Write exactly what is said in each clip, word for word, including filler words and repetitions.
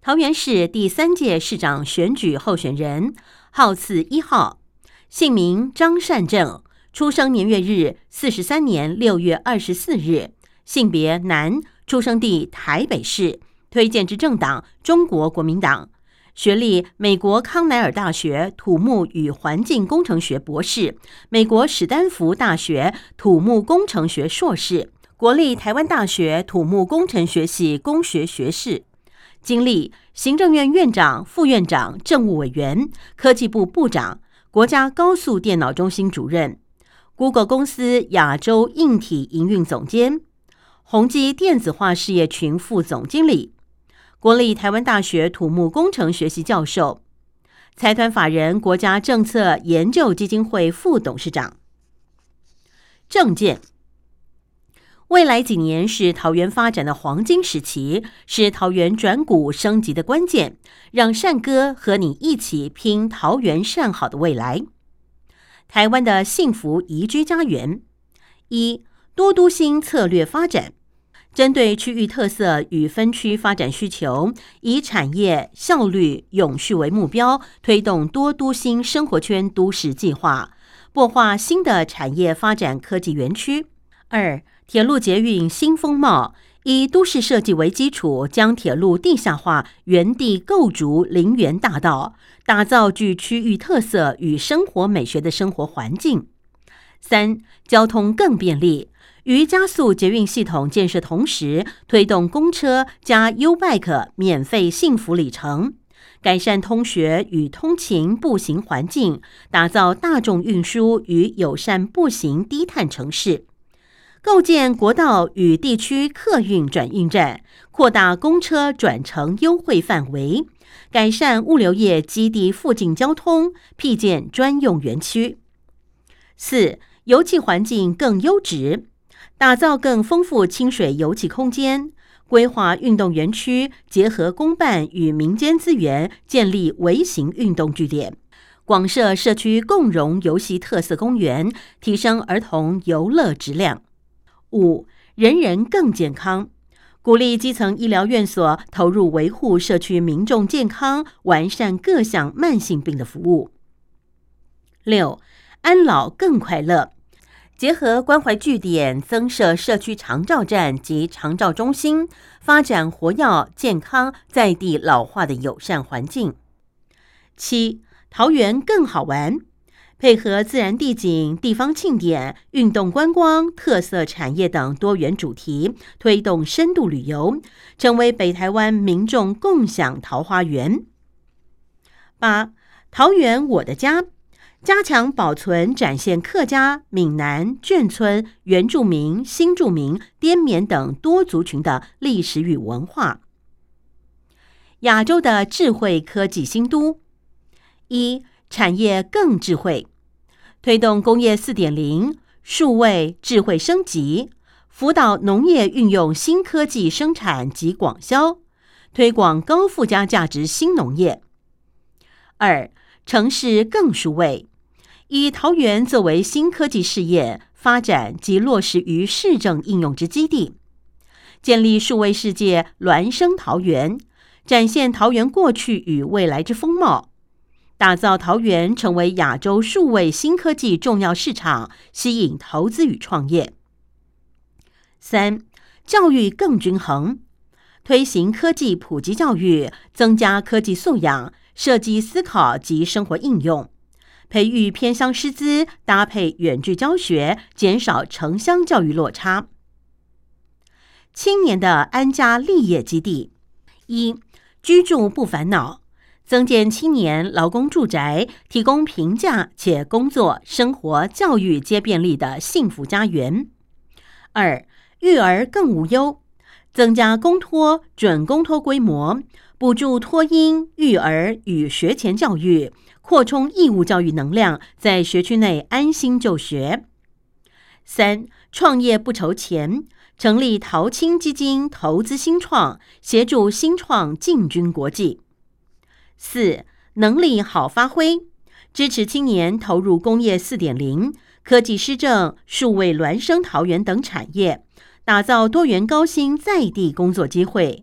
桃园市第三届市长选举候选人，号次一号，姓名张善政，出生年月日四十三年六月二十四日，性别男，出生地台北市，推荐之政党中国国民党，学历美国康奈尔大学土木与环境工程学博士，美国史丹福大学土木工程学硕士，国立台湾大学土木工程学系工学学士。经历行政院院长、副院长、政务委员、科技部部长、国家高速电脑中心主任、Google 公司亚洲硬体营运总监、宏基电子化事业群副总经理、国立台湾大学土木工程学系教授、财团法人国家政策研究基金会副董事长。政见：未来几年是桃园发展的黄金时期，是桃园转股升级的关键，让善哥和你一起拼桃园善好的未来。台湾的幸福宜居家园：一、多都心策略发展，针对区域特色与分区发展需求，以产业效率永续为目标，推动多都心生活圈都市计划，擘画新的产业发展科技园区。二、铁路捷运新风貌，以都市设计为基础，将铁路地下化，原地构筑林园大道，打造具区域特色与生活美学的生活环境。三、交通更便利，于加速捷运系统建设同时，推动公车加 U-Bike 免费幸福里程，改善通学与通勤步行环境，打造大众运输与友善步行低碳城市。构建国道与地区客运转运站，扩大公车转乘优惠范围，改善物流业基地附近交通，辟建专用园区。四、油气环境更优质，打造更丰富清水油气空间，规划运动园区，结合公办与民间资源，建立微型运动据点，广设社区共融游戏特色公园，提升儿童游乐质量。五、人人更健康，鼓励基层医疗院所投入维护社区民众健康，完善各项慢性病的服务。六、安老更快乐，结合关怀据点，增设社区长照站及长照中心，发展活跃、健康、在地老化的友善环境。七、桃园更好玩，配合自然地景、地方庆典、运动观光、特色产业等多元主题，推动深度旅游，成为北台湾民众共享桃花源。八、桃园我的家，加强保存展现客家、闽南、眷村、原住民、新住民、滇缅等多族群的历史与文化。亚洲的智慧科技新都：一、产业更智慧，推动工业 四点零 数位智慧升级，辅导农业运用新科技生产及广销，推广高附加价值新农业。二、城市更数位，以桃园作为新科技事业发展及落实于市政应用之基地，建立数位世界孪生桃园，展现桃园过去与未来之风貌，打造桃园成为亚洲数位新科技重要市场，吸引投资与创业。三、教育更均衡，推行科技普及教育，增加科技素养、设计思考及生活应用，培育偏乡师资，搭配远距教学，减少城乡教育落差。青年的安家立业基地：一、居住不烦恼，增建青年劳工住宅，提供平价且工作、生活、教育皆便利的幸福家园。二、育儿更无忧，增加公托、准公托规模，补助托婴、育儿与学前教育，扩充义务教育能量，在学区内安心就学。三、创业不愁钱，成立桃青基金投资新创，协助新创进军国际。四、能力好发挥，支持青年投入工业 四点零、科技施政、数位孪生桃园等产业，打造多元高薪在地工作机会，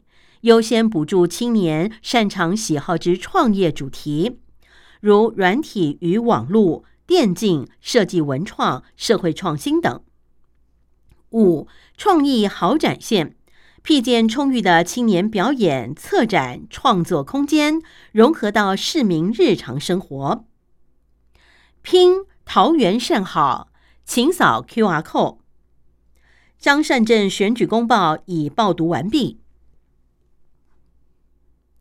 优先补助青年擅长喜好之创业主题，如软体与网络、电竞、设计文创、社会创新等。五、创意好展现，辟建充裕的青年表演、策展、创作空间，融合到市民日常生活。拼桃园善好，请扫 Q R code。张善政选举公报已报读完毕。